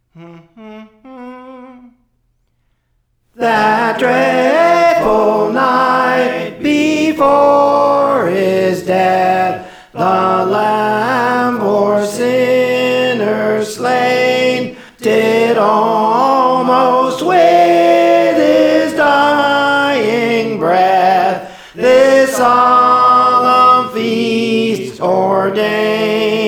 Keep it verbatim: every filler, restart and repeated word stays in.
That dreadful night before his death, the Lamb for sinners slain did almost with his dying breath this solemn feast ordain.